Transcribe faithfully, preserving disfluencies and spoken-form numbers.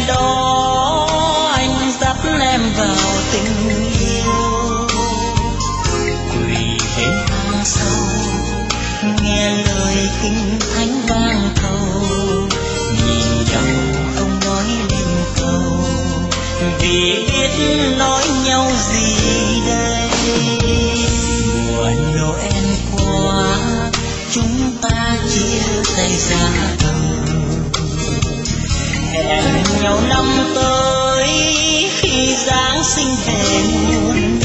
đó anh dắt em vào tình yêu. Quỳ bên hang sâu nghe lời kinh thánh vang cầu, nhìn nhau không nói lên câu, vì biết nói nhau gì đây. Mùa Noel qua chúng ta chia tay ra đời, hẹn nhau năm tới khi Giáng sinh về muôn